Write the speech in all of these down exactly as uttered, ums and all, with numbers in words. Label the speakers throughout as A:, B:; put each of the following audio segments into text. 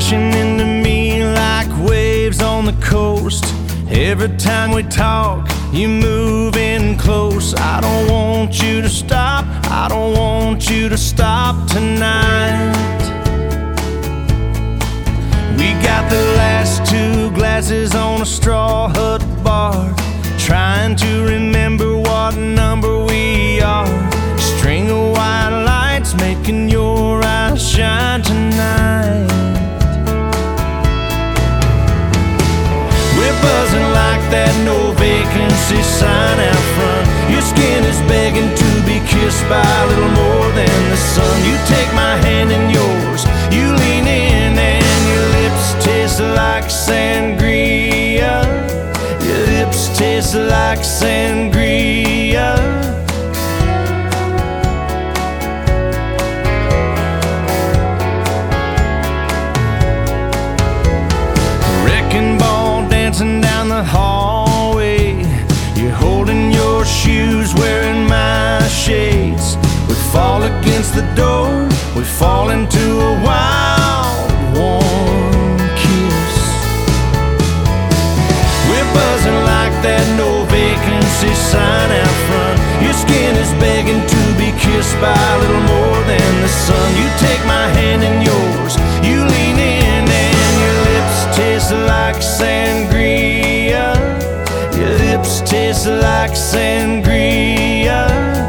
A: crashing into me like waves on the coast. Every time we talk, you move in close. I don't want you to stop, I don't want you to stop tonight. We got the last two glasses on a straw hut bar, trying to remember what number we are. String of white lights making your eyes shine tonight. We're buzzing like that no vacancy sign out front. Your skin is begging to be kissed by a little more than the sun. You take my hand in yours, you lean in, and your lips taste like sangria. Your lips taste like sangria. Wrecking ball dancing down the hallway. You're holding your shoes, wearing my shades. We fall against the door, we fall into a wild, warm kiss. We're buzzing like that no vacancy sign out front. Your skin is begging to be kissed by a little more than the sun. You take my hand in yours, you lean in, and your lips taste like sangria. Your lips taste like sangria.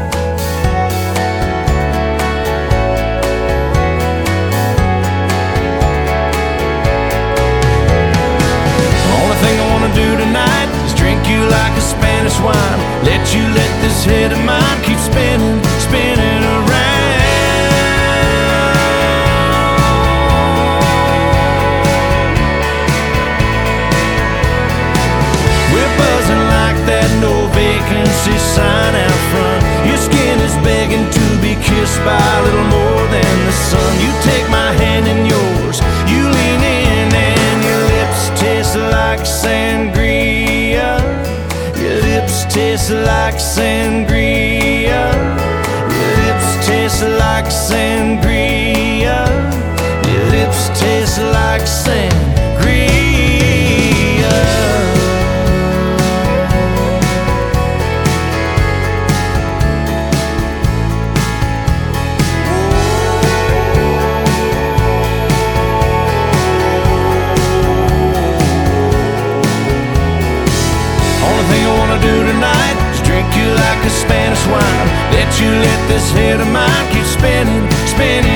A: Only thing I wanna do tonight is drink you like a Spanish wine. Let you let this head of mine keep spinning, spinning around. We're buzzing like that no vacancy sign out front. Your skin is begging to be kissed by a little more than the sun. You take my hand in yours, you lean in, and your lips taste like sangria. Your lips taste like sangria. Your lips taste like sangria. Your lips taste like sangria. Do tonight is drink you like a Spanish wine. Let you let this head of mine keep spinning, spinning